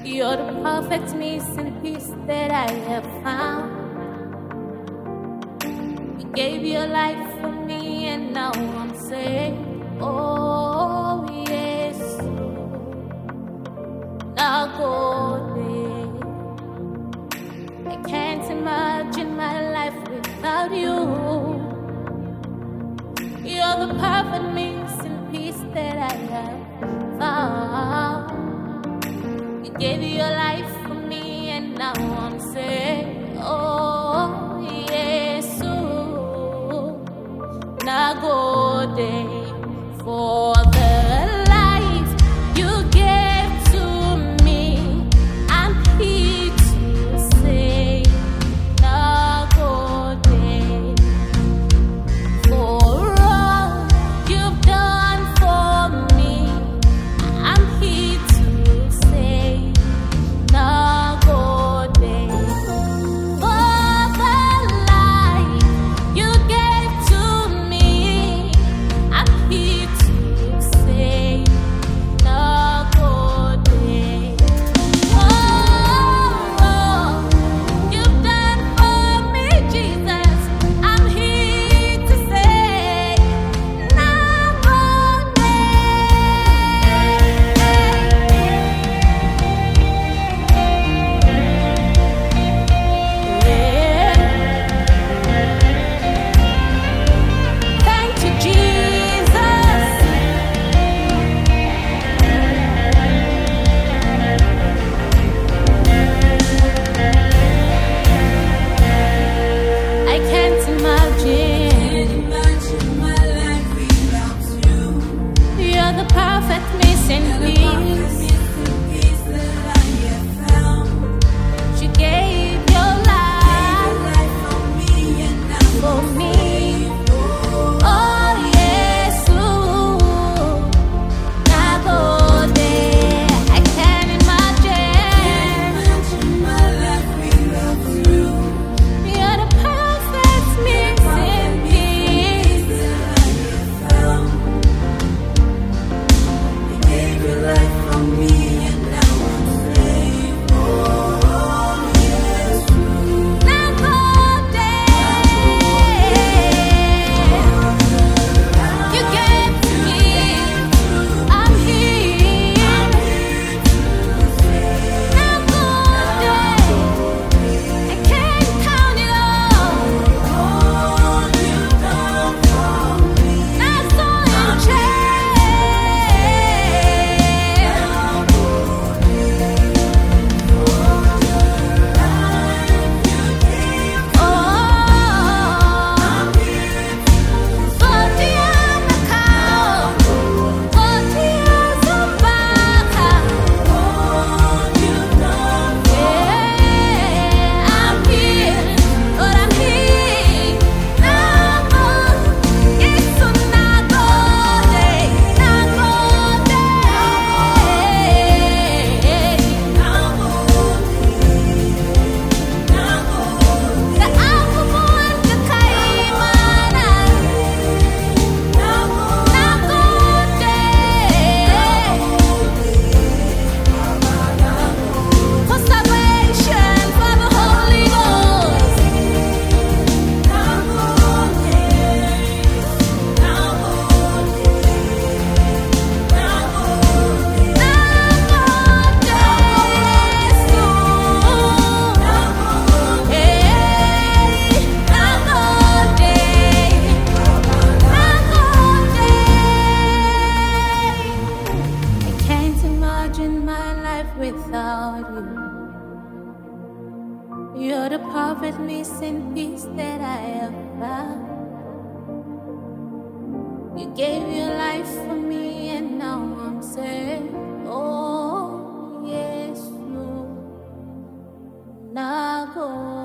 You're the perfect missing piece that I have found. You gave your life for me, and now I'm saved. Oh, yes. Now go there. I can't imagine my life without you. You're the perfect missing piece that I have found. You gave your life for me, and now I'm saved. Oh, yes. Now go there for the life you gave to me. I'm here to say, now go there for all you've done for me. I'm here to say, now go there for the life you gave to me. I'm here to say, now go there. Oh, you've done for me, Jesus. I'm here to say, now go Thank you, Jesus. I can't imagine my life without you. you're the perfect missing piece. Piece that I have found. You gave your life Life for me and now for me. Oh, yes, Lord. Now go there. I can't imagine my life without you. you're the perfect missing piece. That I have found. You gave your life for me and now I'm saved. Oh, yes. Now go there. You gave to me. I'm here. Now go there. I can't count it all. All you've done for me. That's all you For salvation, for the Holy Ghost. I can't imagine my life without you. You're the perfect missing piece that I have found. You gave your life for me, and now I'm saved. Oh, yes, Lord. Now go.